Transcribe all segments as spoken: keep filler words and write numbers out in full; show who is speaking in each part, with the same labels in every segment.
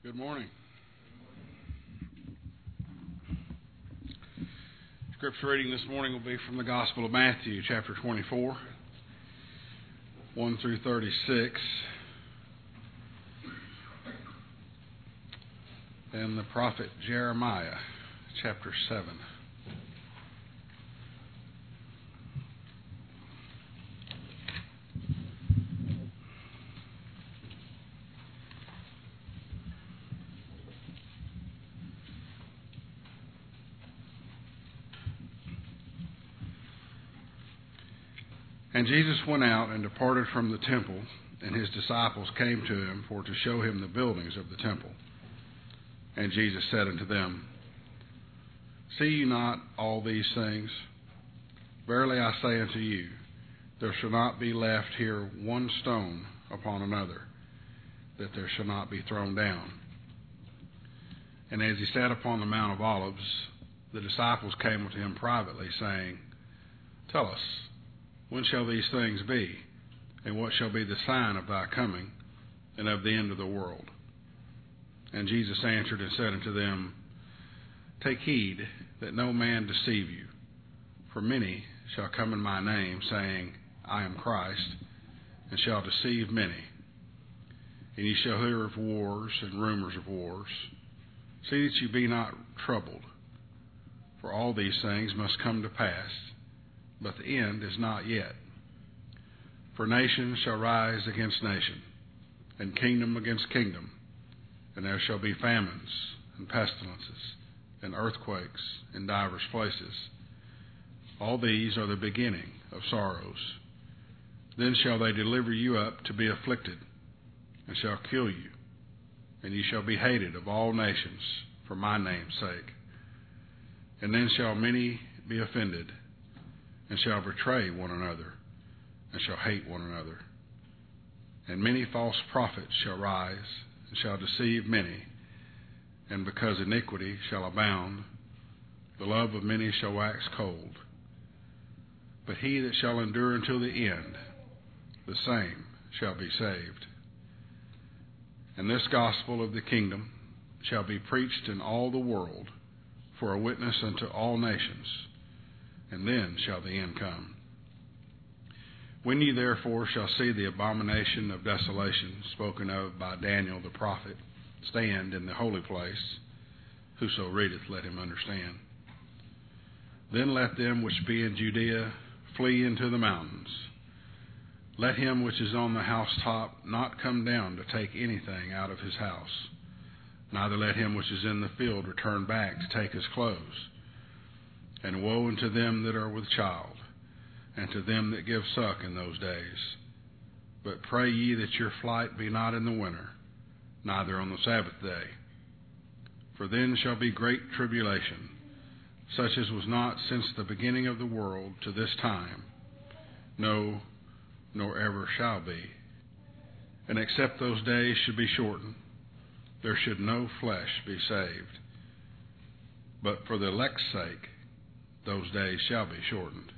Speaker 1: Good morning. Scripture reading this morning will be from the Gospel of Matthew, chapter twenty-four, one through thirty-six, and the prophet Jeremiah, chapter seven. And Jesus went out and departed from the temple, and his disciples came to him for to show him the buildings of the temple. And Jesus said unto them, See ye not all these things? Verily I say unto you, there shall not be left here one stone upon another, that there shall not be thrown down. And as he sat upon the Mount of Olives, the disciples came unto him privately, saying, Tell us, when shall these things be? And what shall be the sign of thy coming and of the end of the world? And Jesus answered and said unto them, Take heed that no man deceive you. For many shall come in my name, saying, I am Christ, and shall deceive many. And ye shall hear of wars and rumors of wars. See that ye be not troubled. For all these things must come to pass, but the end is not yet. For nation shall rise against nation, and kingdom against kingdom, and there shall be famines and pestilences and earthquakes in divers places. All these are the beginning of sorrows. Then shall they deliver you up to be afflicted, and shall kill you, and ye shall be hated of all nations for my name's sake. And then shall many be offended, and shall betray one another, and shall hate one another. And many false prophets shall rise, and shall deceive many. And because iniquity shall abound, the love of many shall wax cold. But he that shall endure until the end, the same shall be saved. And this gospel of the kingdom shall be preached in all the world for a witness unto all nations, and then shall the end come. When ye therefore shall see the abomination of desolation spoken of by Daniel the prophet stand in the holy place, whoso readeth, let him understand. Then let them which be in Judea flee into the mountains. Let him which is on the housetop not come down to take anything out of his house, neither let him which is in the field return back to take his clothes. And woe unto them that are with child, and to them that give suck in those days. But pray ye that your flight be not in the winter, neither on the Sabbath day. For then shall be great tribulation, such as was not since the beginning of the world to this time, no, nor ever shall be. And except those days should be shortened, there should no flesh be saved. But for the elect's sake, those days shall be shortened.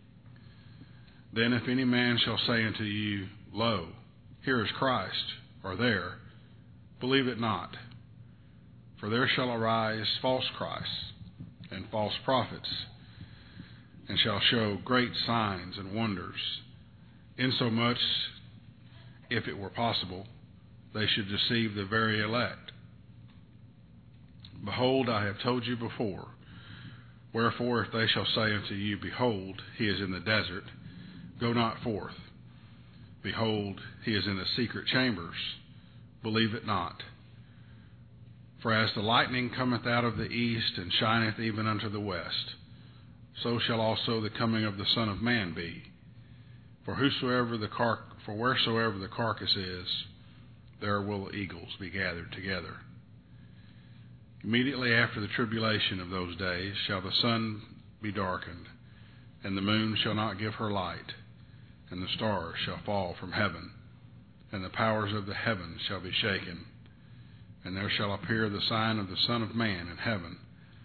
Speaker 1: Then if any man shall say unto you, Lo, here is Christ, or there, believe it not. For there shall arise false Christs and false prophets, and shall show great signs and wonders, insomuch, if it were possible, they should deceive the very elect. Behold, I have told you before. Wherefore, if they shall say unto you, Behold, he is in the desert, go not forth. Behold, he is in the secret chambers, believe it not. For as the lightning cometh out of the east, and shineth even unto the west, so shall also the coming of the Son of Man be. For whosoever the car- for wheresoever the carcass is, there will the eagles be gathered together. Immediately after the tribulation of those days shall the sun be darkened, and the moon shall not give her light, and the stars shall fall from heaven, and the powers of the heavens shall be shaken. And there shall appear the sign of the Son of Man in heaven.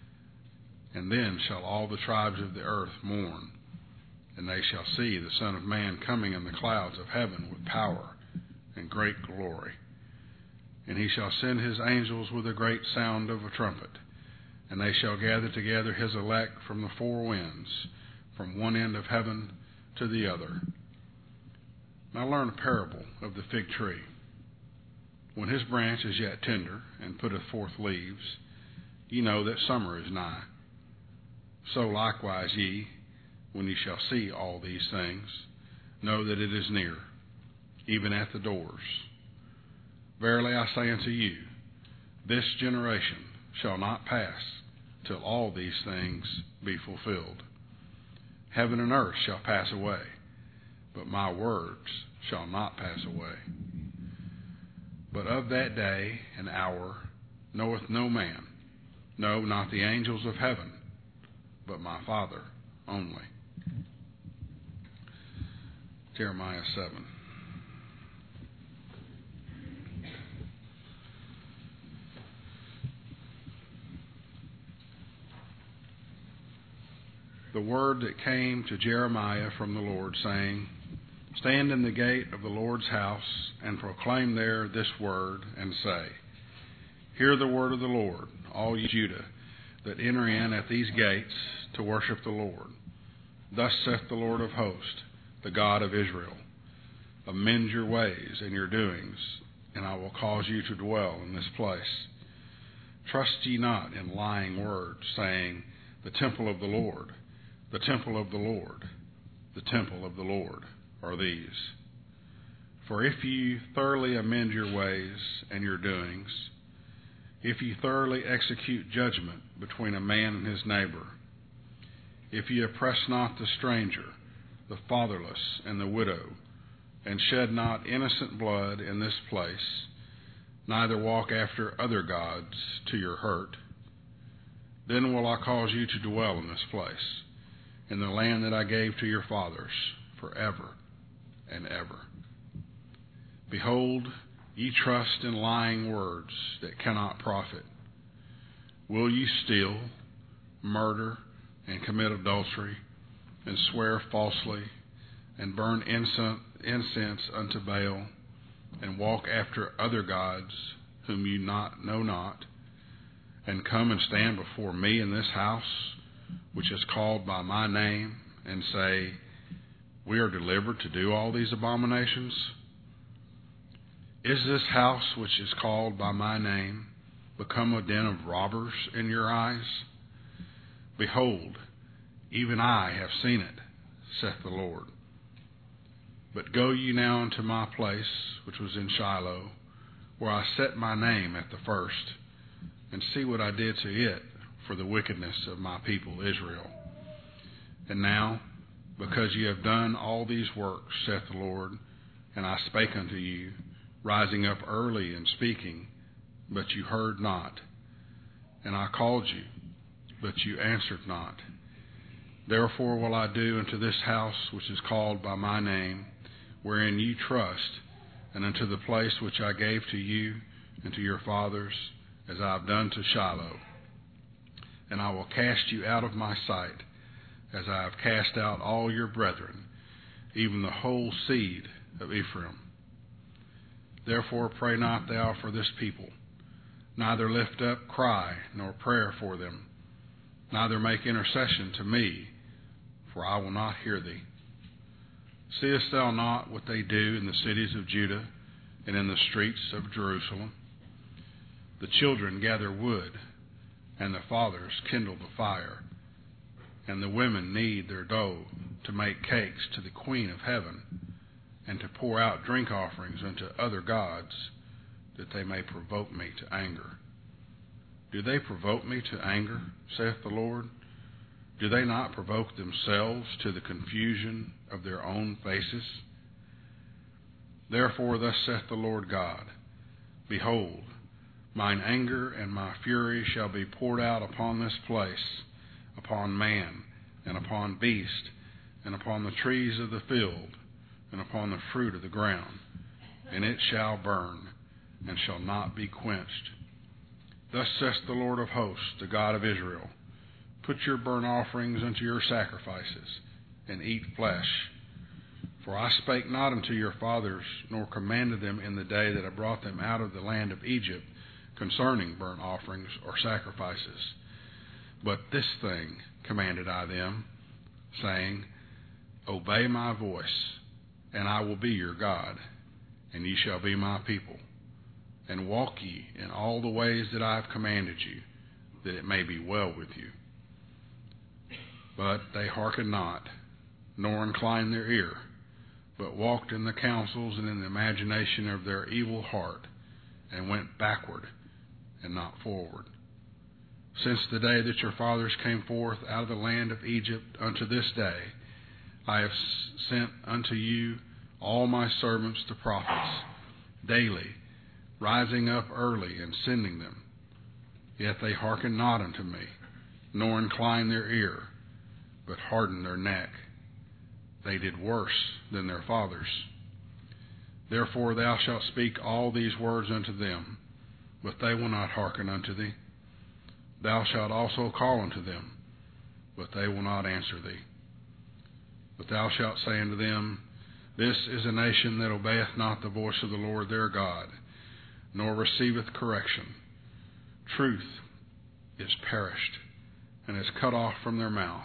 Speaker 1: And then shall all the tribes of the earth mourn, and they shall see the Son of Man coming in the clouds of heaven with power and great glory. And he shall send his angels with a great sound of a trumpet, and they shall gather together his elect from the four winds, from one end of heaven to the other. Now learn a parable of the fig tree. When his branch is yet tender, and putteth forth leaves, ye know that summer is nigh. So likewise ye, when ye shall see all these things, know that it is near, even at the doors. Verily I say unto you, this generation shall not pass till all these things be fulfilled. Heaven and earth shall pass away, but my words shall not pass away. But of that day and hour knoweth no man, no, not the angels of heaven, but my Father only. Jeremiah seven. The word that came to Jeremiah from the Lord, saying, Stand in the gate of the Lord's house, and proclaim there this word, and say, Hear the word of the Lord, all ye Judah, that enter in at these gates to worship the Lord. Thus saith the Lord of hosts, the God of Israel, Amend your ways and your doings, and I will cause you to dwell in this place. Trust ye not in lying words, saying, The temple of the Lord, the temple of the Lord, the temple of the Lord are these. For if ye thoroughly amend your ways and your doings, if ye thoroughly execute judgment between a man and his neighbor, if ye oppress not the stranger, the fatherless, and the widow, and shed not innocent blood in this place, neither walk after other gods to your hurt, then will I cause you to dwell in this place, in the land that I gave to your fathers, forever and ever. Behold, ye trust in lying words that cannot profit. Will ye steal, murder, and commit adultery, and swear falsely, and burn incense, incense unto Baal, and walk after other gods whom you not know not, and come and stand before me in this house, which is called by my name, and say, We are delivered to do all these abominations? Is this house which is called by my name become a den of robbers in your eyes? Behold, even I have seen it, saith the Lord. But go ye now into my place, which was in Shiloh, where I set my name at the first, and see what I did to it for the wickedness of my people Israel. And now, because ye have done all these works, saith the Lord, and I spake unto you, rising up early and speaking, but you heard not, and I called you, but you answered not. Therefore will I do unto this house which is called by my name, wherein ye trust, and unto the place which I gave to you and to your fathers, as I have done to Shiloh. And I will cast you out of my sight, as I have cast out all your brethren, even the whole seed of Ephraim. Therefore pray not thou for this people, neither lift up cry nor prayer for them, neither make intercession to me, for I will not hear thee. Seest thou not what they do in the cities of Judah and in the streets of Jerusalem? The children gather wood, and the fathers kindle the fire, and the women knead their dough to make cakes to the Queen of heaven, and to pour out drink offerings unto other gods, that they may provoke me to anger. Do they provoke me to anger, saith the Lord? Do they not provoke themselves to the confusion of their own faces? Therefore thus saith the Lord God, Behold, mine anger and my fury shall be poured out upon this place, upon man, and upon beast, and upon the trees of the field, and upon the fruit of the ground, and it shall burn, and shall not be quenched. Thus saith the Lord of hosts, the God of Israel, Put your burnt offerings unto your sacrifices, and eat flesh. For I spake not unto your fathers, nor commanded them in the day that I brought them out of the land of Egypt concerning burnt offerings or sacrifices. But this thing commanded I them, saying, Obey my voice, and I will be your God, and ye shall be my people. And walk ye in all the ways that I have commanded you, that it may be well with you. But they hearkened not, nor inclined their ear, but walked in the counsels and in the imagination of their evil heart, and went backward and not forward. Since the day that your fathers came forth out of the land of Egypt unto this day, I have sent unto you all my servants the prophets, daily, rising up early and sending them. Yet they hearkened not unto me, nor inclined their ear, but hardened their neck. They did worse than their fathers. Therefore thou shalt speak all these words unto them, but they will not hearken unto thee. Thou shalt also call unto them, but they will not answer thee. But thou shalt say unto them, This is a nation that obeyeth not the voice of the Lord their God, nor receiveth correction. Truth is perished, and is cut off from their mouth.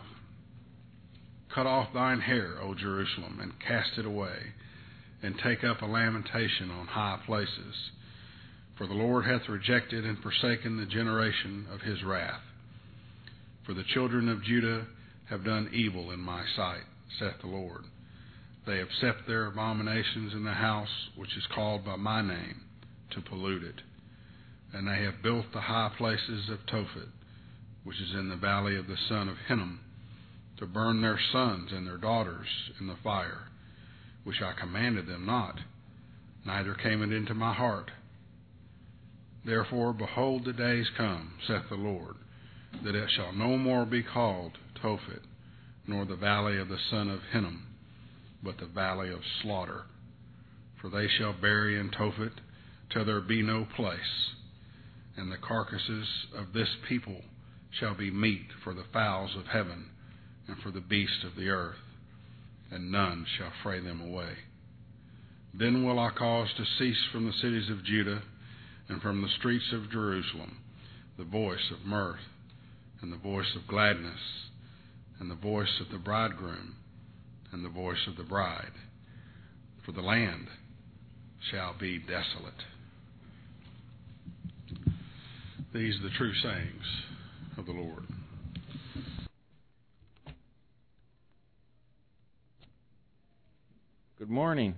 Speaker 1: Cut off thine hair, O Jerusalem, and cast it away, and take up a lamentation on high places. For the Lord hath rejected and forsaken the generation of his wrath. For the children of Judah have done evil in my sight, saith the Lord. They have set their abominations in the house which is called by my name, to pollute it. And they have built the high places of Tophet, which is in the valley of the son of Hinnom, to burn their sons and their daughters in the fire, which I commanded them not, neither came it into my heart. Therefore, behold, the days come, saith the Lord, that it shall no more be called Tophet, nor the valley of the son of Hinnom, but the valley of slaughter. For they shall bury in Tophet till there be no place, and the carcasses of this people shall be meat for the fowls of heaven and for the beasts of the earth, and none shall fray them away. Then will I cause to cease from the cities of Judah and from the streets of Jerusalem the voice of mirth, and the voice of gladness, and the voice of the bridegroom, and the voice of the bride. For the land shall be desolate. These are the true sayings of the Lord.
Speaker 2: Good morning.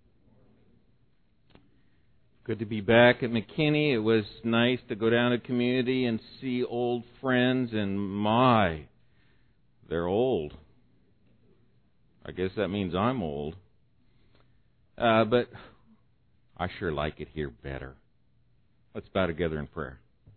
Speaker 2: Good to be back at McKinney. It was nice to go down to community and see old friends, and my, they're old. I guess that means I'm old. Uh, but I sure like it here better. Let's bow together in prayer.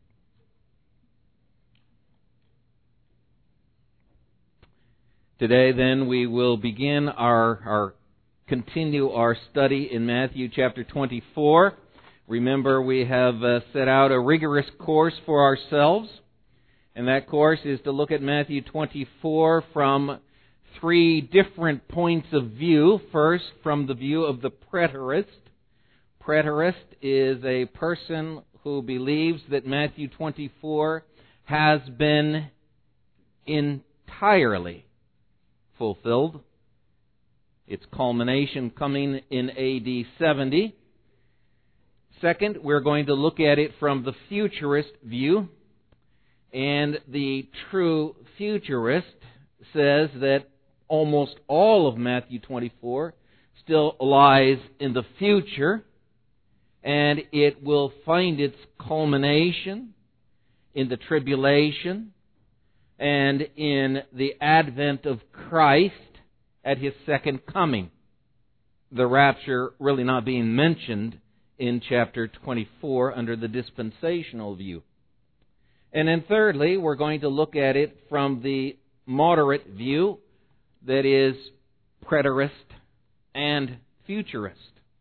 Speaker 2: Today, then, we will begin our, our continue our study in Matthew chapter twenty-four. Remember, we have uh, set out a rigorous course for ourselves, and that course is to look at Matthew twenty-four from three different points of view. First, from the view of the preterist. Preterist is a person who believes that Matthew twenty-four has been entirely fulfilled. Its culmination coming in A D seventy. Second, we're going to look at it from the futurist view. And the true futurist says that almost all of Matthew twenty-four still lies in the future, and it will find its culmination in the tribulation and in the advent of Christ at His second coming. The rapture really not being mentioned in chapter twenty-four under the dispensational view. And then thirdly, we're going to look at it from the moderate view, that is preterist and futurist.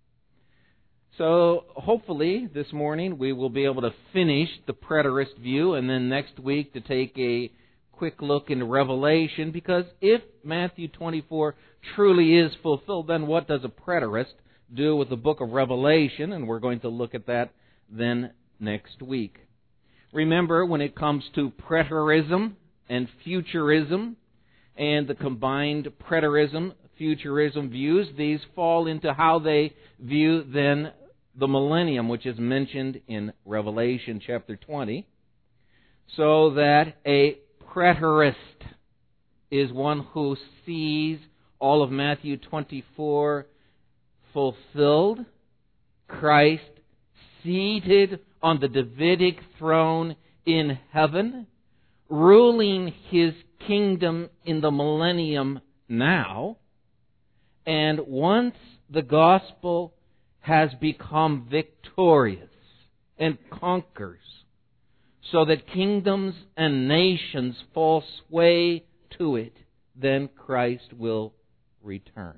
Speaker 2: So hopefully this morning we will be able to finish the preterist view, and then next week to take a quick look into Revelation, because if Matthew twenty-four truly is fulfilled, then what does a preterist do with the book of Revelation? And we're going to look at that then next week. Remember, when it comes to preterism and futurism and the combined preterism, futurism views, these fall into how they view then the millennium, which is mentioned in Revelation chapter twenty, so that a preterist is one who sees all of Matthew twenty-four fulfilled, Christ seated on the Davidic throne in heaven, ruling His kingdom in the millennium now, and once the gospel has become victorious and conquers, so that kingdoms and nations fall sway to it, then Christ will return.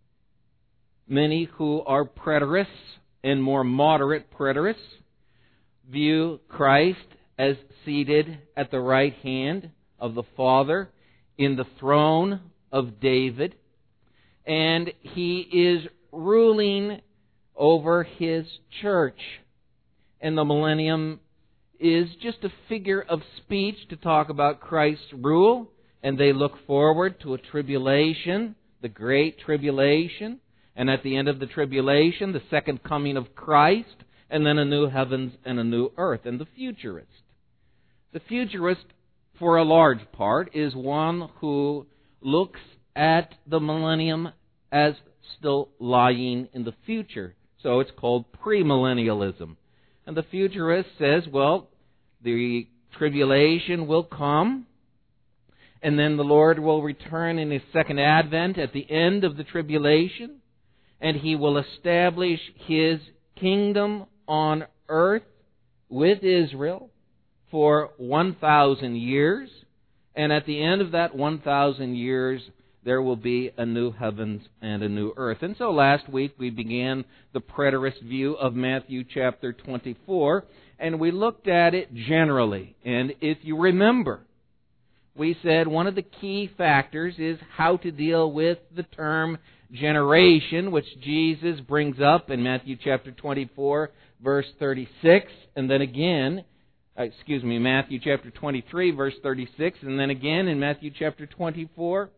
Speaker 2: Many who are preterists and more moderate preterists view Christ as seated at the right hand of the Father in the throne of David, and He is ruling over His church. And the millennium is just a figure of speech to talk about Christ's rule, and they look forward to a tribulation, the great tribulation, and at the end of the tribulation, the second coming of Christ, and then a new heavens and a new earth. And the futurist. The futurist, for a large part, is one who looks at the millennium as still lying in the future. So it's called premillennialism. And the futurist says, well, the tribulation will come, and then the Lord will return in His second advent at the end of the tribulation, and He will establish His kingdom on earth with Israel for one thousand years, and at the end of that one thousand years, there will be a new heavens and a new earth. And so last week we began the preterist view of Matthew chapter twenty-four, and we looked at it generally. And if you remember, we said one of the key factors is how to deal with the term generation, which Jesus brings up in Matthew chapter twenty-four, verse thirty-six, and then again, excuse me, Matthew chapter twenty-three, verse thirty-six, and then again in Matthew chapter twenty-four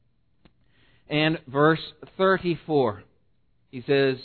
Speaker 2: and verse thirty-four. He says,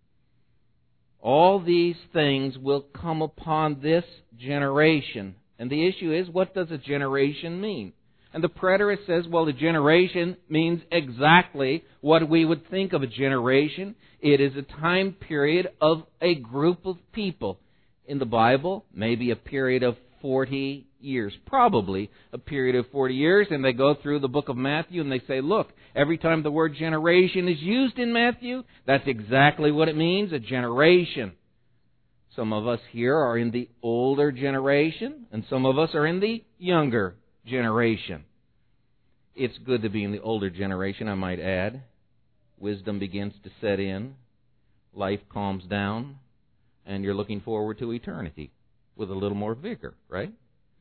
Speaker 2: all these things will come upon this generation. And the issue is, what does a generation mean? And the preterist says, well, a generation means exactly what we would think of a generation. It is a time period of a group of people. In the Bible, maybe a period of forty years. Probably a period of forty years. And they go through the book of Matthew and they say, look, every time the word generation is used in Matthew, that's exactly what it means, a generation. Some of us here are in the older generation, and some of us are in the younger generation. It's good to be in the older generation, I might add. Wisdom begins to set in. Life calms down. And you're looking forward to eternity with a little more vigor, right?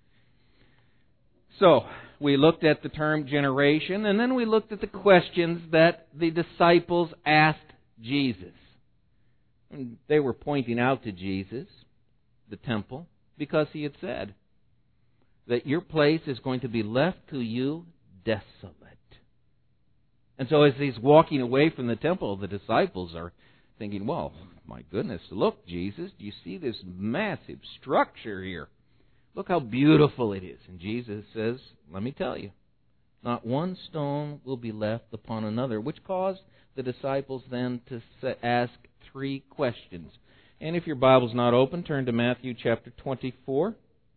Speaker 2: So, we looked at the term generation, and then we looked at the questions that the disciples asked Jesus. And they were pointing out to Jesus, the temple, because He had said that your place is going to be left to you desolate. And so as He's walking away from the temple, the disciples are thinking, well, my goodness, look, Jesus, do you see this massive structure here? Look how beautiful it is. And Jesus says, let me tell you, not one stone will be left upon another, which caused the disciples then to ask three questions. And if your Bible's not open, turn to Matthew chapter twenty-four.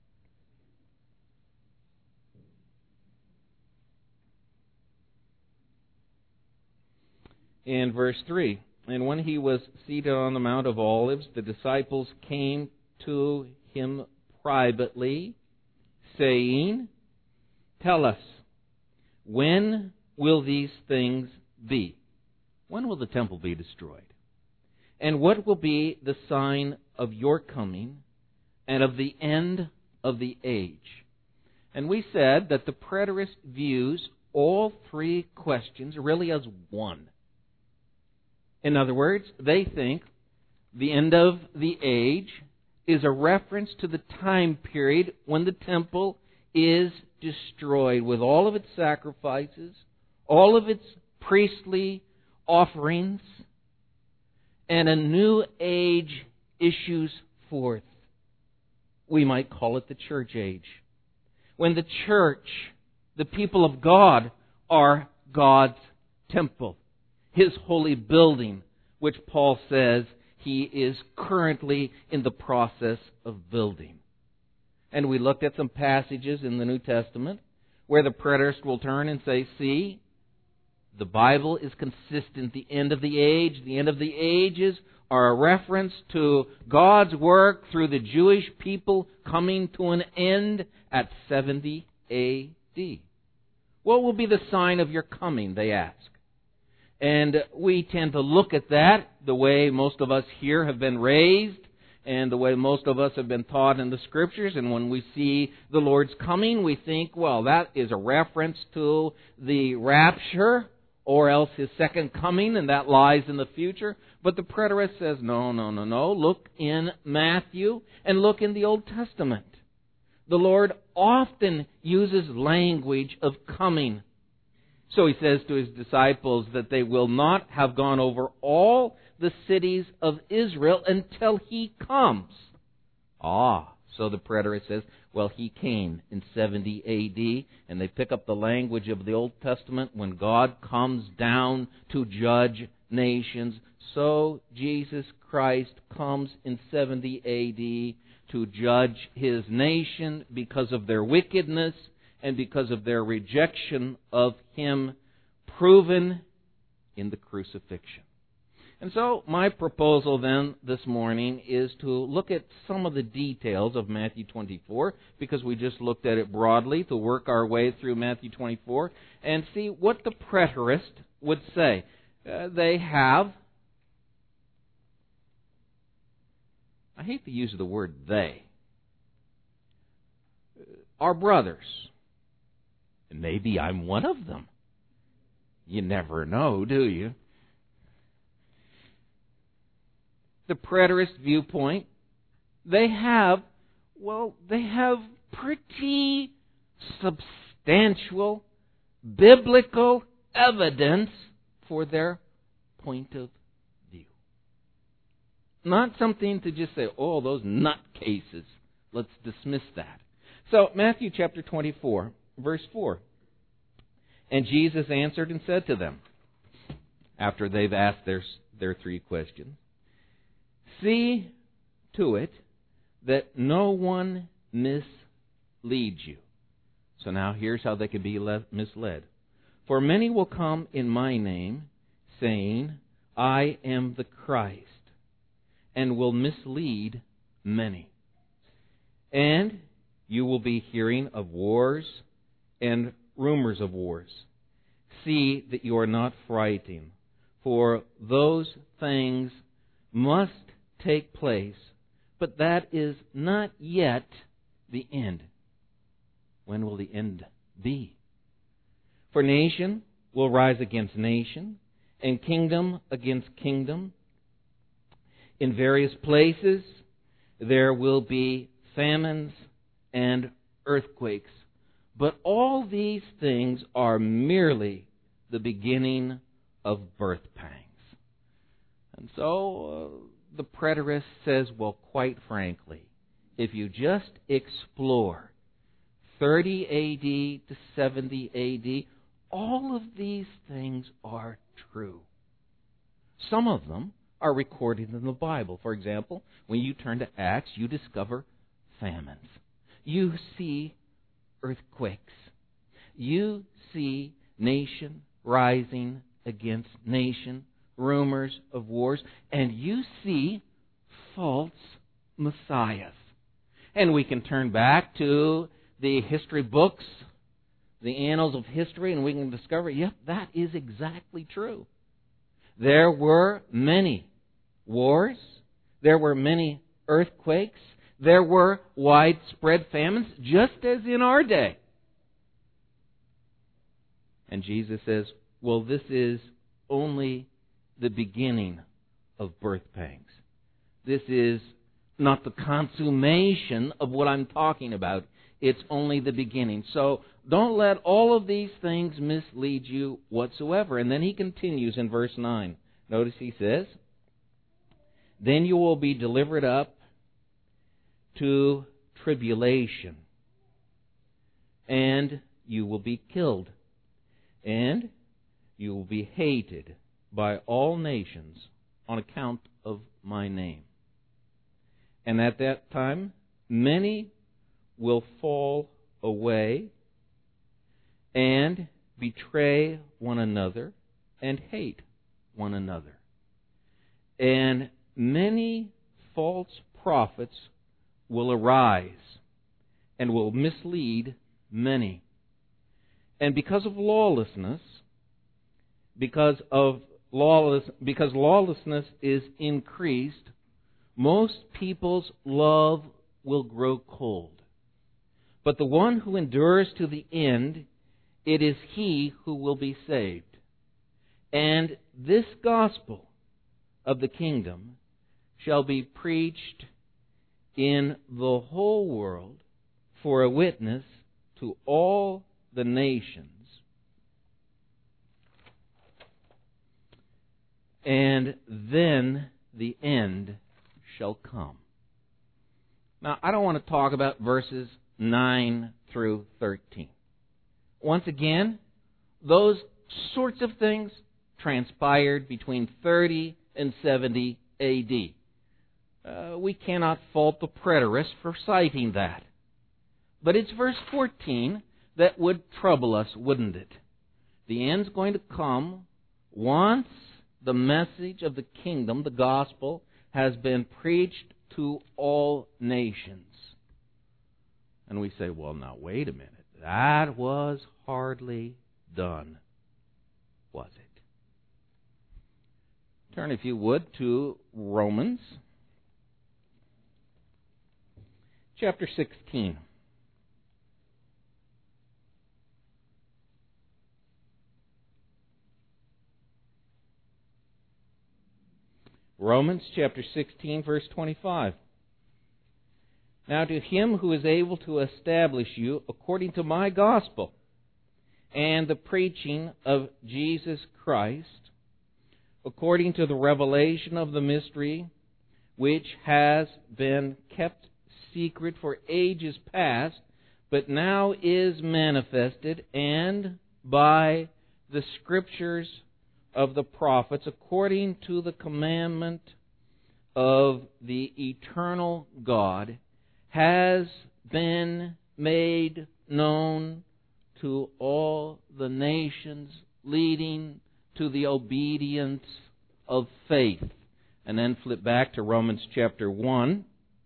Speaker 2: In verse three, and when He was seated on the Mount of Olives, the disciples came to Him privately, saying, tell us, when will these things be? When will the temple be destroyed? And what will be the sign of your coming and of the end of the age? And we said that the preterist views all three questions really as one. In other words, they think the end of the age is a reference to the time period when the temple is destroyed with all of its sacrifices, all of its priestly offerings, and a new age issues forth. We might call it the church age. When the church, the people of God, are God's temple, His holy building, which Paul says He is currently in the process of building. And we looked at some passages in the New Testament where the preterist will turn and say, see, the Bible is consistent. The end of the age, the end of the ages are a reference to God's work through the Jewish people coming to an end at seventy A D. What will be the sign of your coming, they ask. And we tend to look at that the way most of us here have been raised and the way most of us have been taught in the Scriptures. And when we see the Lord's coming, we think, well, that is a reference to the rapture or else His second coming, and that lies in the future. But the preterist says, no, no, no, no. Look in Matthew and look in the Old Testament. The Lord often uses language of coming. So He says to His disciples that they will not have gone over all the cities of Israel until He comes. Ah, so the preterist says, well, He came in seventy A D, and they pick up the language of the Old Testament when God comes down to judge nations. So Jesus Christ comes in seventy A D to judge His nation because of their wickedness and because of their rejection of Him, proven in the crucifixion. And so my proposal then this morning is to look at some of the details of Matthew twenty-four, because we just looked at it broadly, to work our way through Matthew twenty-four and see what the preterist would say. Uh, they have, I hate to use the word they, are brothers. And maybe I'm one of them. You never know, do you? The preterist viewpoint, they have, well, they have pretty substantial biblical evidence for their point of view. Not something to just say, oh, those nutcases. Let's dismiss that. So, Matthew chapter twenty-four, verse four. And Jesus answered and said to them, after they've asked their, their three questions, see to it that no one misleads you. So now here's how they can be misled. For many will come in my name, saying, I am the Christ, and will mislead many. And you will be hearing of wars and rumors of wars. See that you are not frightened, for those things must take place, but that is not yet the end. When will the end be? For nation will rise against nation, and kingdom against kingdom. In various places there will be famines and earthquakes. But all these things are merely the beginning of birth pangs. And so uh, the preterist says, well, quite frankly, if you just explore thirty A D to seventy A D, all of these things are true. Some of them are recorded in the Bible. For example, when you turn to Acts, you discover famines. You see earthquakes. You see nation rising against nation, rumors of wars, and you see false messiahs. And we can turn back to the history books, the annals of history, and we can discover, yep, that is exactly true. There were many wars. There were many earthquakes. There were widespread famines, just as in our day. And Jesus says, well, this is only the beginning of birth pangs. This is not the consummation of what I'm talking about. It's only the beginning. So don't let all of these things mislead you whatsoever. And then he continues in verse nine. Notice he says, then you will be delivered up to tribulation, and you will be killed, and you will be hated by all nations on account of my name. And at that time, many will fall away and betray one another and hate one another. And many false prophets will arise and will mislead many. And because of lawlessness, because of lawless, because lawlessness is increased, most people's love will grow cold. But the one who endures to the end, it is he who will be saved. And this gospel of the kingdom shall be preached in the whole world for a witness to all the nations, and then the end shall come. Now, I don't want to talk about verses nine through thirteen. Once again, those sorts of things transpired between thirty and seventy A D. Uh, we cannot fault the preterists for citing that. But it's verse fourteen that would trouble us, wouldn't it? The end's going to come once the message of the kingdom, the gospel, has been preached to all nations. And we say, well, now, wait a minute. That was hardly done, was it? Turn, if you would, to Romans chapter sixteen. Romans chapter sixteen, verse twenty-five. Now to him who is able to establish you according to my gospel and the preaching of Jesus Christ, according to the revelation of the mystery which has been kept secret for ages past, but now is manifested, and by the scriptures of the prophets, according to the commandment of the eternal God, has been made known to all the nations, leading to the obedience of faith. And then flip back to Romans chapter one.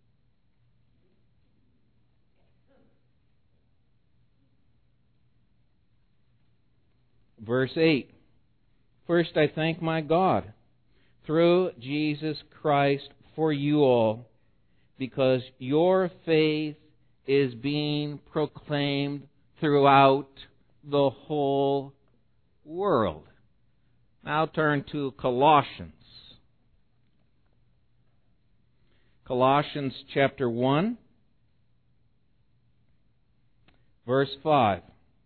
Speaker 2: Verse eight. First, I thank my God through Jesus Christ for you all, because your faith is being proclaimed throughout the whole world. Now turn to Colossians. Colossians chapter one, verse five.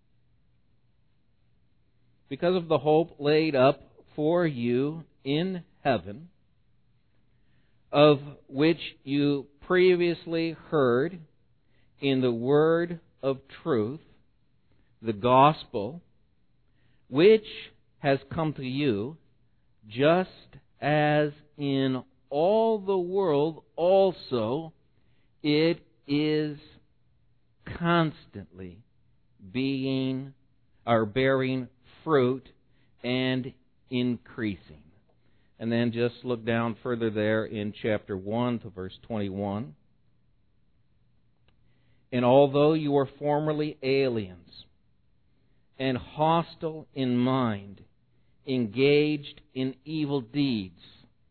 Speaker 2: Because of the hope laid up for you in heaven, of which you previously heard in the word of truth, the gospel, which has come to you, just as in all the world also it is constantly being or bearing fruit and increasing. And then just look down further there in chapter one to verse twenty-one. And although you were formerly aliens and hostile in mind, engaged in evil deeds,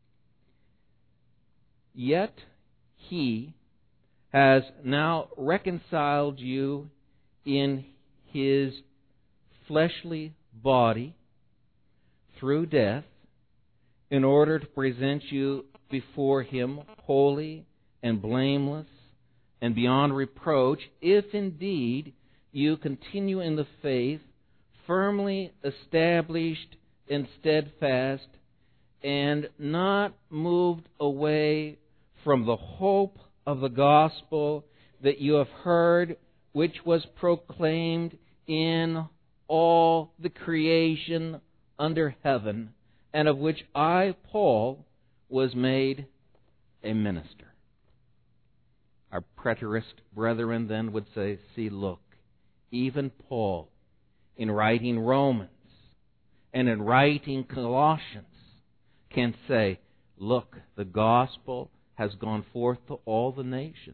Speaker 2: yet he has now reconciled you in his fleshly body through death in order to present you before Him holy and blameless and beyond reproach, if indeed you continue in the faith, firmly established and steadfast, and not moved away from the hope of the gospel that you have heard, which was proclaimed in all the creation under heaven, and of which I, Paul, was made a minister. Our preterist brethren then would say, see, look, even Paul, in writing Romans and in writing Colossians, can say, look, the gospel has gone forth to all the nations.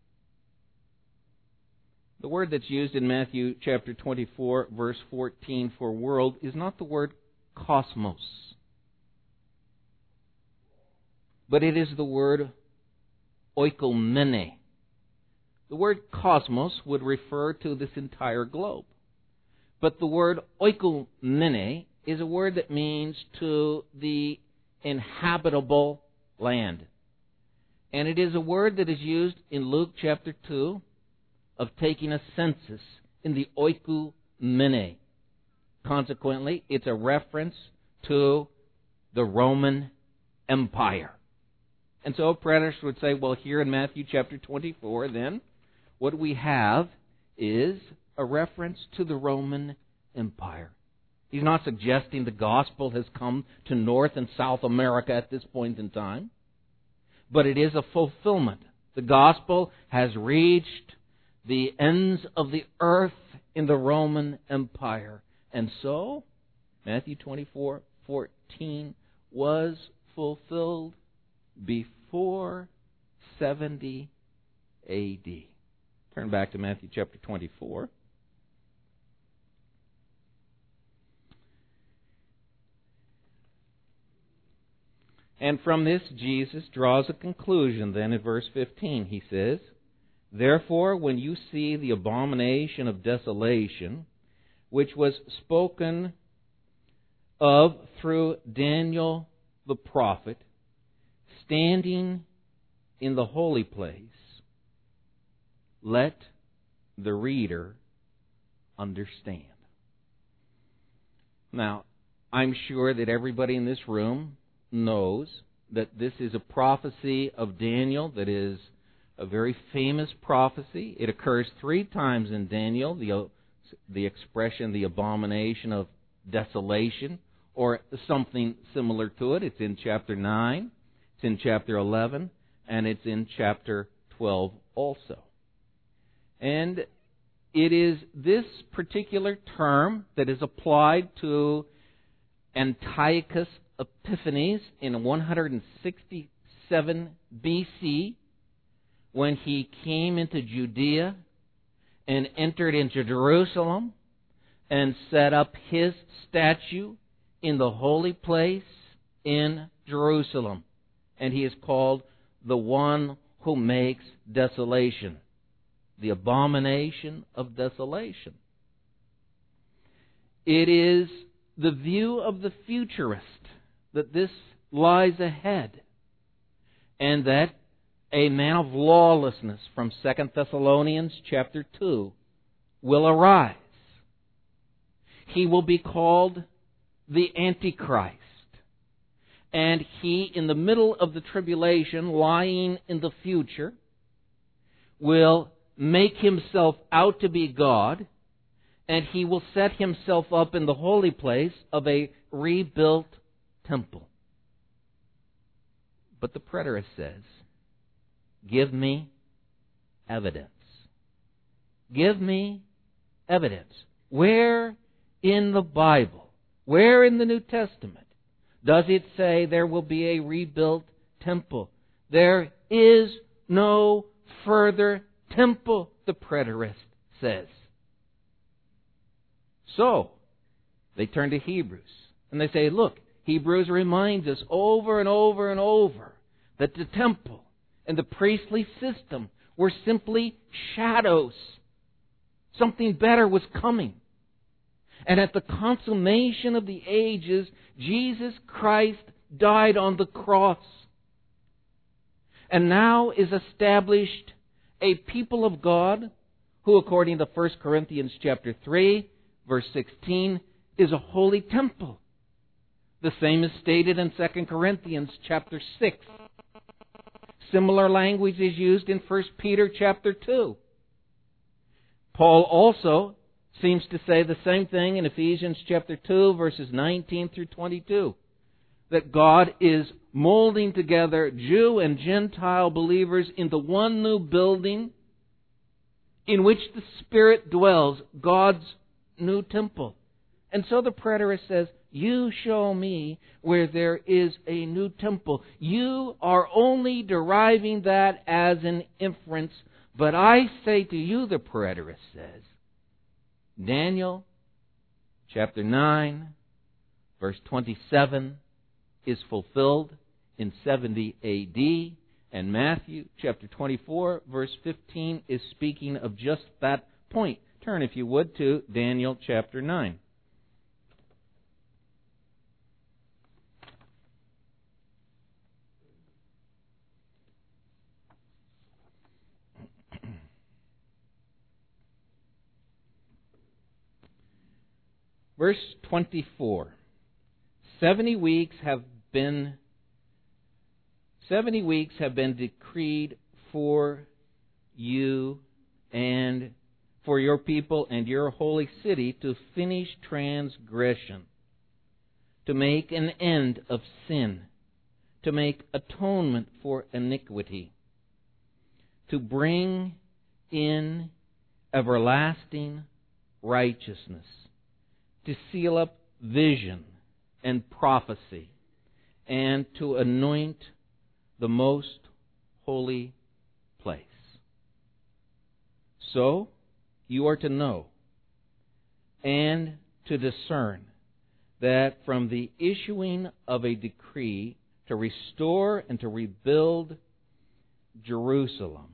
Speaker 2: The word that's used in Matthew chapter twenty-four, verse fourteen for world is not the word cosmos, but it is the word oikomene. The word cosmos would refer to this entire globe. But the word oikomene is a word that means to the inhabitable land. And it is a word that is used in Luke chapter two of taking a census in the oikomene. Consequently, it's a reference to the Roman Empire. And so preterists would say, well, here in Matthew chapter twenty-four, then, what we have is a reference to the Roman Empire. He's not suggesting the gospel has come to North and South America at this point in time, but it is a fulfillment. The gospel has reached the ends of the earth in the Roman Empire. And so, Matthew twenty-four fourteen was fulfilled before seventy A D. Turn back to Matthew chapter twenty-four. And from this, Jesus draws a conclusion then in verse fifteen. He says, therefore, when you see the abomination of desolation, which was spoken of through Daniel the prophet, standing in the holy place, let the reader understand. Now, I'm sure that everybody in this room knows that this is a prophecy of Daniel that is a very famous prophecy. It occurs three times in Daniel, the, the expression, the abomination of desolation, or something similar to it. It's in chapter nine, it's in chapter eleven, and it's in chapter twelve also. And it is this particular term that is applied to Antiochus Epiphanes in one sixty-seven B C, when he came into Judea and entered into Jerusalem and set up his statue in the holy place in Jerusalem. And he is called the one who makes desolation, the abomination of desolation. It is the view of the futurist that this lies ahead, and that a man of lawlessness from Second Thessalonians chapter two will arise. He will be called the Antichrist. And he, in the middle of the tribulation, lying in the future, will make himself out to be God, and he will set himself up in the holy place of a rebuilt temple. But the preterist says, give me evidence. Give me evidence. Where in the Bible, where in the New Testament, does it say there will be a rebuilt temple? There is no further temple, the preterist says. So, they turn to Hebrews, and they say, look, Hebrews reminds us over and over and over that the temple and the priestly system were simply shadows. Something better was coming. And at the consummation of the ages, Jesus Christ died on the cross. And now is established a people of God who, according to First Corinthians chapter three, verse sixteen, is a holy temple. The same is stated in Second Corinthians chapter six. Similar language is used in First Peter chapter two. Paul also seems to say the same thing in Ephesians chapter two, verses nineteen through twenty-two. That God is molding together Jew and Gentile believers into one new building in which the Spirit dwells, God's new temple. And so the preterist says, you show me where there is a new temple. You are only deriving that as an inference. But I say to you, the preterist says, Daniel chapter nine, verse twenty-seven, is fulfilled in seventy A D, and Matthew chapter twenty-four, verse fifteen, is speaking of just that point. Turn, if you would, to Daniel chapter nine. Verse twenty-four. Seventy weeks have been seventy weeks have been decreed for you and for your people and your holy city to finish transgression, to make an end of sin, to make atonement for iniquity, to bring in everlasting righteousness, to seal up vision and prophecy, and to anoint the most holy place. So, you are to know and to discern that from the issuing of a decree to restore and to rebuild Jerusalem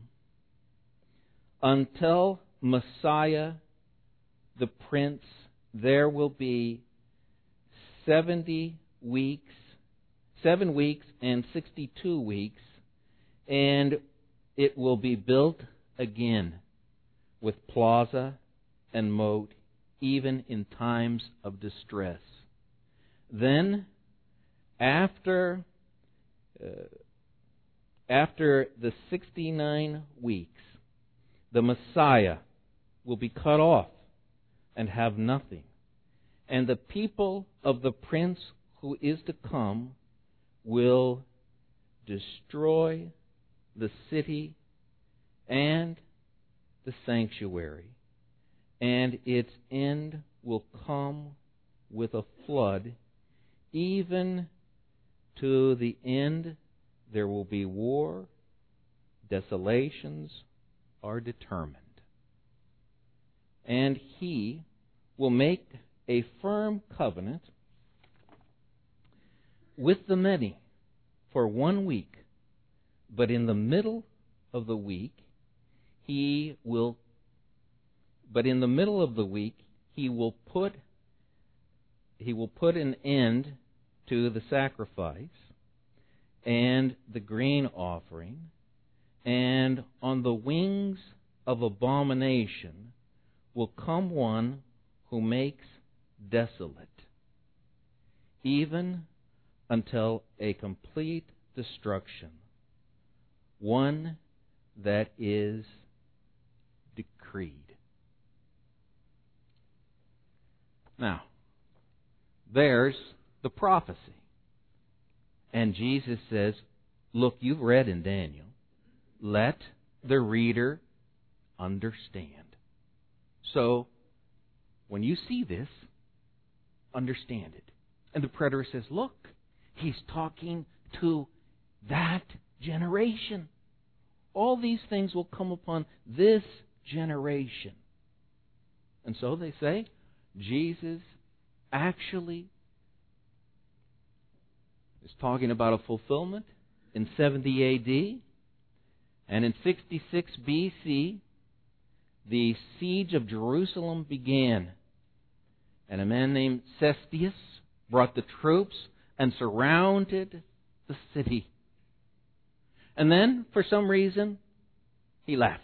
Speaker 2: until Messiah the Prince, there will be seventy weeks, seven weeks and sixty-two weeks, and it will be built again with plaza and moat, even in times of distress. Then, after uh, after the sixty-nine weeks, the Messiah will be cut off and have nothing. And the people of the Prince who is to come will destroy the city and the sanctuary, and its end will come with a flood. Even to the end there will be war, desolations are determined. And he will make a firm covenant with the many for one week, but in the middle of the week he will but in the middle of the week he will put he will put an end to the sacrifice and the grain offering, and on the wings of abomination will come one who makes desolate, even until a complete destruction, one that is decreed. Now, there's the prophecy. And Jesus says, look, you've read in Daniel. Let the reader understand. So, when you see this, understand it. And the preterist says, look, he's talking to that generation. All these things will come upon this generation. And so they say, Jesus actually is talking about a fulfillment in seventy A D, and in sixty-six B C, the siege of Jerusalem began. And a man named Cestius brought the troops and surrounded the city. And then, for some reason, he left.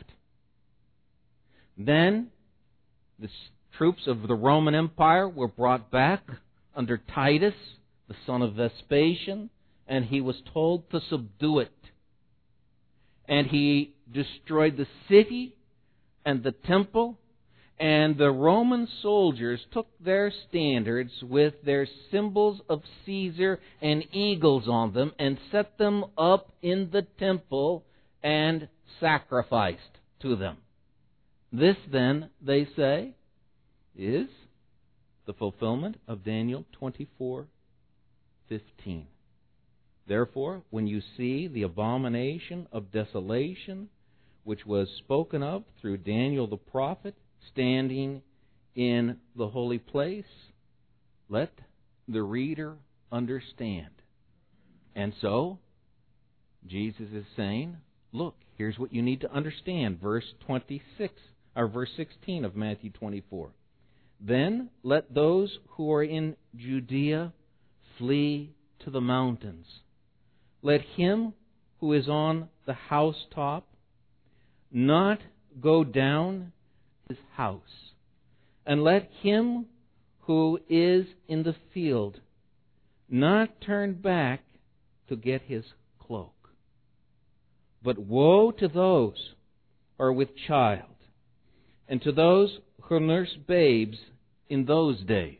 Speaker 2: Then, the troops of the Roman Empire were brought back under Titus, the son of Vespasian, and he was told to subdue it. And he destroyed the city and the temple, and the Roman soldiers took their standards with their symbols of Caesar and eagles on them and set them up in the temple and sacrificed to them. This, then, they say, is the fulfillment of Daniel twenty-four fifteen. Therefore, when you see the abomination of desolation, which was spoken of through Daniel the prophet, standing in the holy place, let the reader understand. And so, Jesus is saying, look, here's what you need to understand. Verse twenty-six, or verse sixteen of Matthew twenty-four. Then let those who are in Judea flee to the mountains. Let him who is on the housetop not go down his house, and let him who is in the field not turn back to get his cloak. But woe to those who are with child, and to those who nurse babes in those days.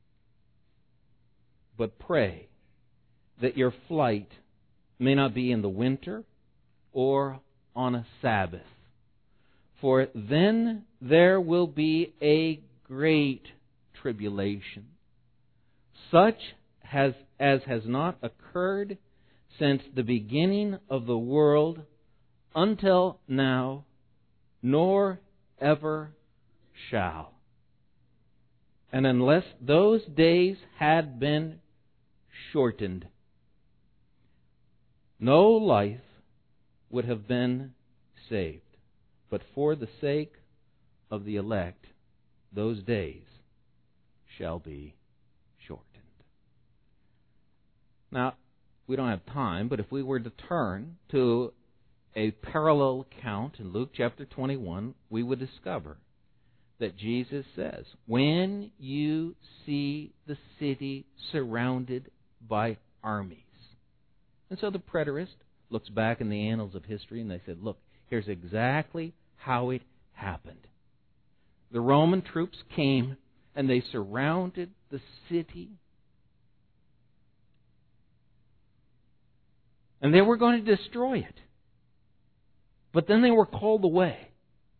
Speaker 2: But pray that your flight may not be in the winter or on a Sabbath. For then there will be a great tribulation, such has, as has not occurred since the beginning of the world until now, nor ever shall. And unless those days had been shortened, no life would have been saved. But for the sake of the elect, those days shall be shortened. Now, we don't have time, but if we were to turn to a parallel account in Luke chapter twenty-one, we would discover that Jesus says, when you see the city surrounded by armies. And so the preterist looks back in the annals of history and they said, look, here's exactly how it happened. The Roman troops came and they surrounded the city. And they were going to destroy it. But then they were called away.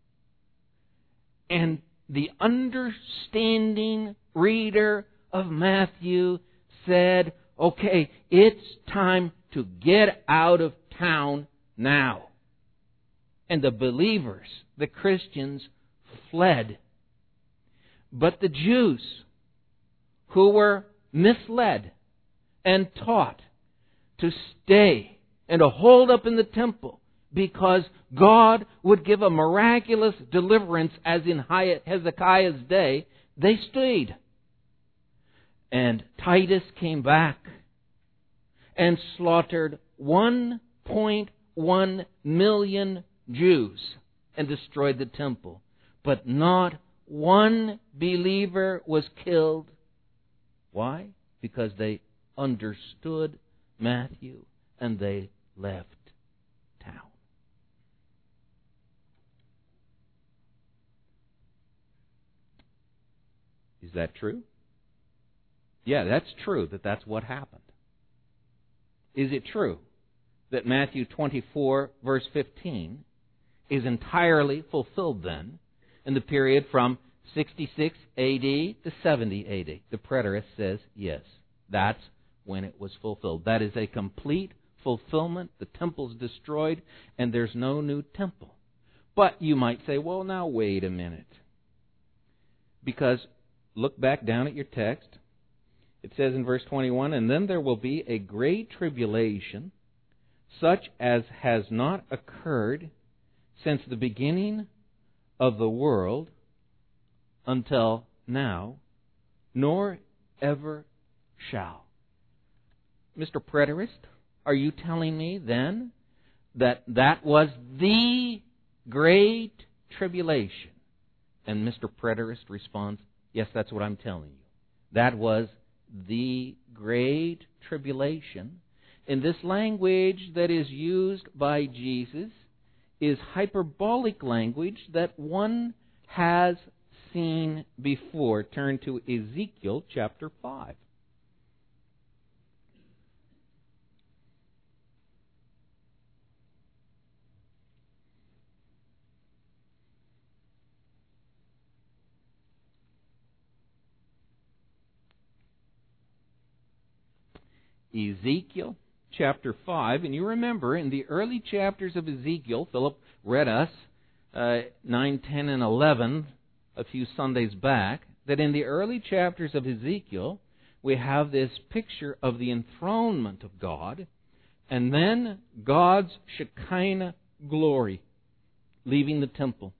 Speaker 2: And the understanding reader of Matthew said, okay, it's time to get out of town now. And the believers, the Christians, fled. But the Jews, who were misled and taught to stay and to hold up in the temple because God would give a miraculous deliverance as in Hezekiah's day, they stayed. And Titus came back and slaughtered one point one million Jews and destroyed the temple. But not one believer was killed. Why? Because they understood Matthew and they left town. Is that true? Yeah, that's true that that's what happened. Is it true that Matthew twenty-four, verse fifteen, is entirely fulfilled then in the period from sixty-six A D to seventy A D? The preterist says yes. That's when it was fulfilled. That is a complete fulfillment. The temple's destroyed and there's no new temple. But you might say, well, now wait a minute. Because look back down at your text. It says in verse twenty-one, and then there will be a great tribulation, such as has not occurred since the beginning of the world until now, nor ever shall. Mister Preterist, are you telling me then that that was the great tribulation? And Mister Preterist responds, yes, that's what I'm telling you. That was the great tribulation. In this language that is used by Jesus is hyperbolic language that one has seen before. Turn to Ezekiel chapter five. Ezekiel chapter five, and you remember in the early chapters of Ezekiel, Philip read us uh, nine, ten, and eleven a few Sundays back, that in the early chapters of Ezekiel we have this picture of the enthronement of God, and then God's Shekinah glory leaving the temple,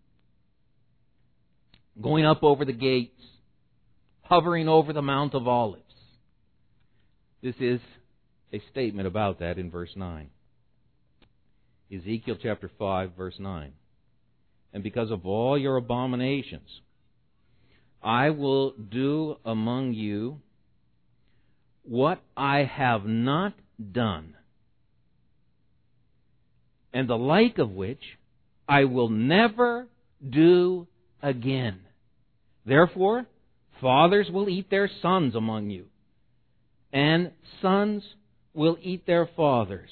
Speaker 2: going up over the gates, hovering over the Mount of Olives. This is a statement about that in verse nine. Ezekiel chapter five, verse nine. And because of all your abominations, I will do among you what I have not done, and the like of which I will never do again. Therefore, fathers will eat their sons among you, and sons will eat their fathers,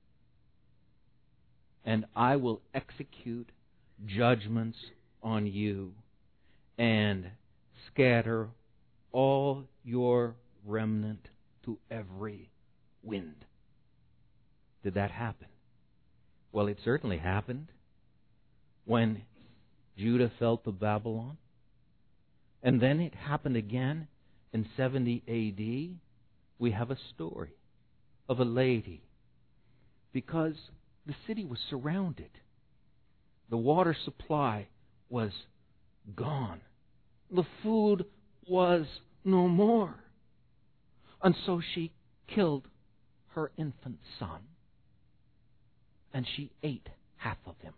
Speaker 2: and I will execute judgments on you and scatter all your remnant to every wind. Did that happen? Well, it certainly happened when Judah fell to Babylon. And then it happened again in seventy A D. We have a story of a lady, because the city was surrounded. The water supply was gone. The food was no more. And so she killed her infant son, and she ate half of him.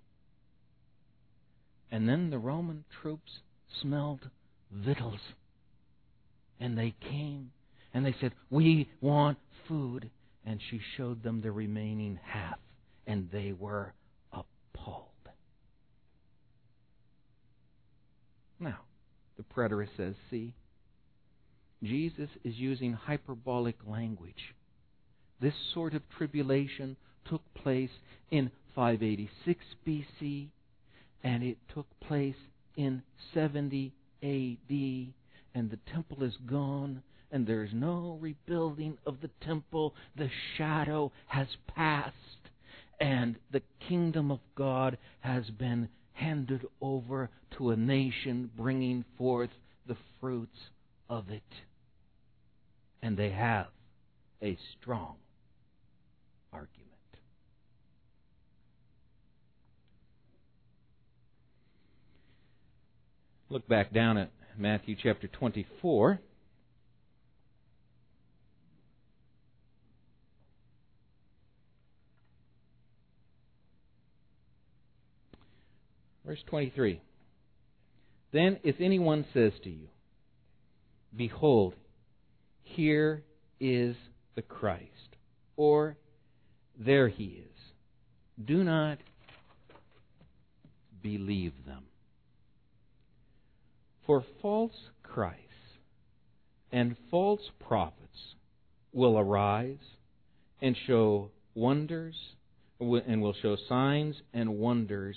Speaker 2: And then the Roman troops smelled victuals, and they came and they said, we want food. And she showed them the remaining half, and they were appalled. Now, the preterist says, see, Jesus is using hyperbolic language. This sort of tribulation took place in five eighty-six B C, and it took place in seventy A D, and the temple is gone, and there is no rebuilding of the temple. The shadow has passed, and the kingdom of God has been handed over to a nation bringing forth the fruits of it. And they have a strong argument. Look back down at Matthew chapter twenty-four. Verse twenty-three. Then if anyone says to you, behold, here is the Christ, or there he is, do not believe them. For false Christs and false prophets will arise and show wonders, and will show signs and wonders,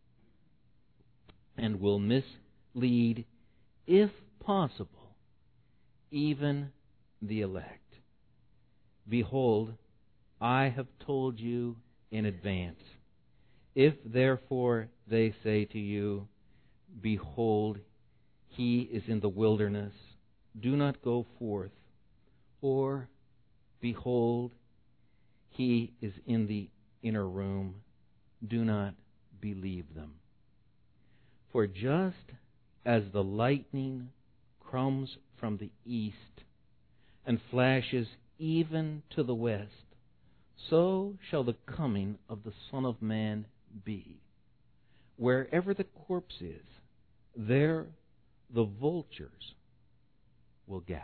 Speaker 2: and will mislead, if possible, even the elect. Behold, I have told you in advance. If therefore they say to you, behold, he is in the wilderness, do not go forth. Or, behold, he is in the inner room, do not believe them. For just as the lightning comes from the east and flashes even to the west, so shall the coming of the Son of Man be. Wherever the corpse is, there the vultures will gather.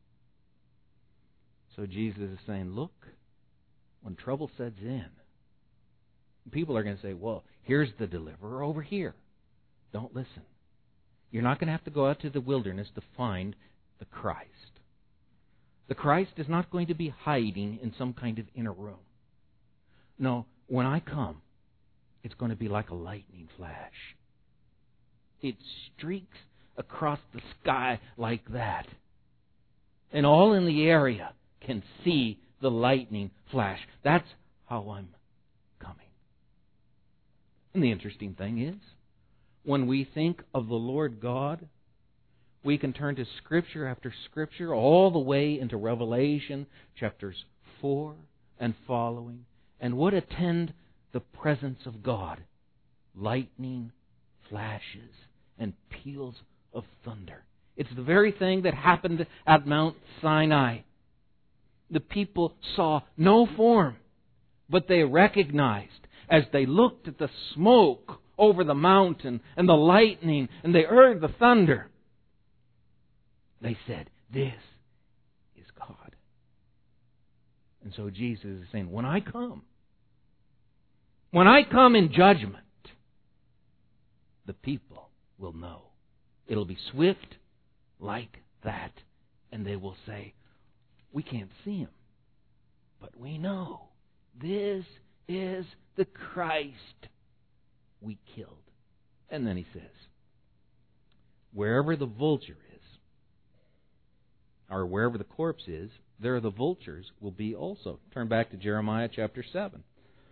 Speaker 2: So Jesus is saying, look, when trouble sets in, people are going to say, well, here's the deliverer over here. Don't listen. You're not going to have to go out to the wilderness to find the Christ. The Christ is not going to be hiding in some kind of inner room. No, when I come, it's going to be like a lightning flash. It streaks across the sky like that. And all in the area can see the lightning flash. That's how I'm coming. And the interesting thing is, when we think of the Lord God, we can turn to Scripture after Scripture, all the way into Revelation, chapters four and following, and would attend the presence of God. Lightning flashes and peals of thunder. It's the very thing that happened at Mount Sinai. The people saw no form, but they recognized as they looked at the smoke over the mountain and the lightning and they heard the thunder. They said, this is God. And so Jesus is saying, when I come, when I come in judgment, the people will know. It'll be swift like that. And they will say, we can't see Him, but we know this is the Christ we killed. And then He says, wherever the vulture is, or wherever the corpse is, there the vultures will be also. Turn back to Jeremiah chapter seven.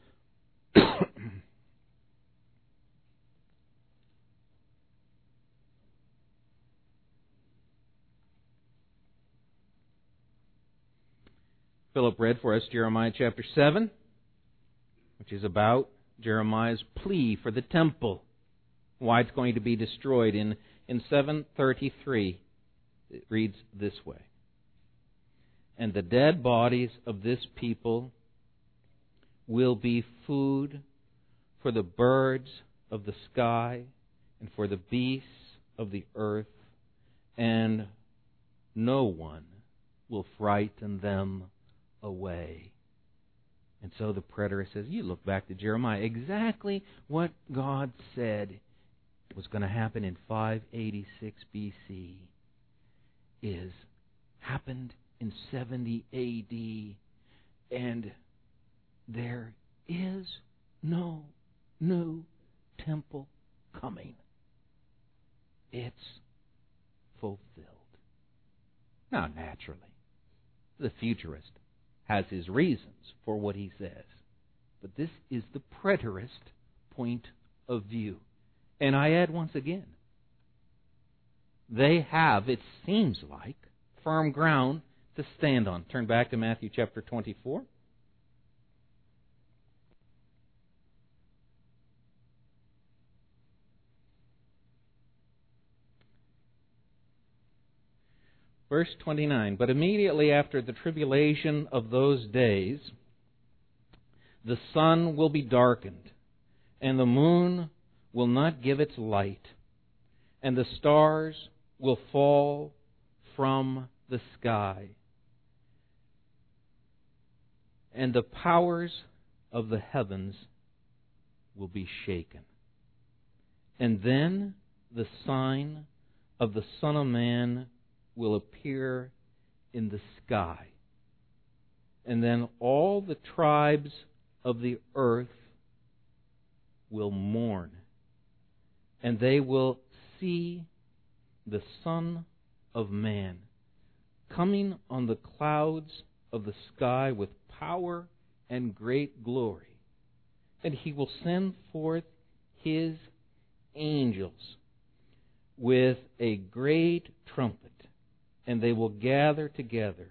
Speaker 2: Philip read for us Jeremiah chapter seven, which is about Jeremiah's plea for the temple, why it's going to be destroyed. In, in seven thirty-three, it reads this way. And the dead bodies of this people will be food for the birds of the sky and for the beasts of the earth, and no one will frighten them away. And so the preterist says, you look back to Jeremiah, exactly what God said was going to happen in five eighty-six B C is happened in seventy A D, and there is no new temple coming. It's fulfilled. Now, naturally, the futurist has his reasons for what he says, but this is the preterist point of view. And I add once again, they have, it seems like, firm ground to stand on. Turn back to Matthew chapter twenty-four. Verse twenty-nine, but immediately after the tribulation of those days, the sun will be darkened, and the moon will not give its light, and the stars will fall from the sky, and the powers of the heavens will be shaken. And then the sign of the Son of Man will appear in the sky. And then all the tribes of the earth will mourn, and they will see the Son of Man coming on the clouds of the sky with power and great glory. And He will send forth His angels with a great trumpet, and they will gather together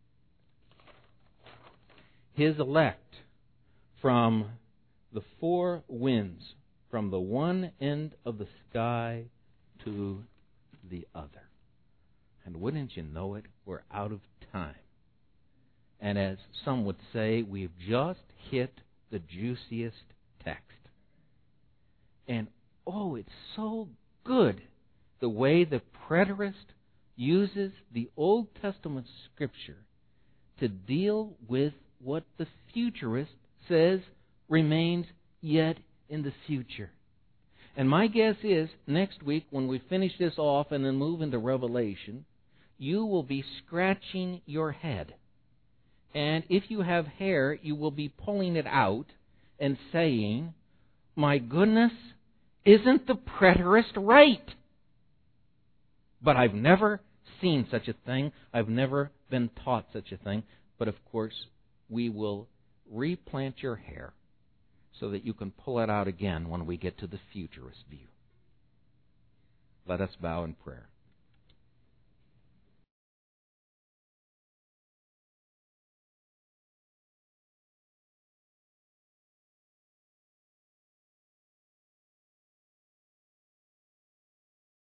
Speaker 2: His elect from the four winds, from the one end of the sky to the other. And wouldn't you know it, we're out of time. And as some would say, we've just hit the juiciest text. And oh, it's so good the way the preterist uses the Old Testament Scripture to deal with what the futurist says remains yet in the future. And my guess is, next week, when we finish this off and then move into Revelation, you will be scratching your head. And if you have hair, you will be pulling it out and saying, my goodness, isn't the preterist right? But I've never seen such a thing. I've never been taught such a thing. But of course, we will replant your hair so that you can pull it out again when we get to the futurist view. Let us bow in prayer.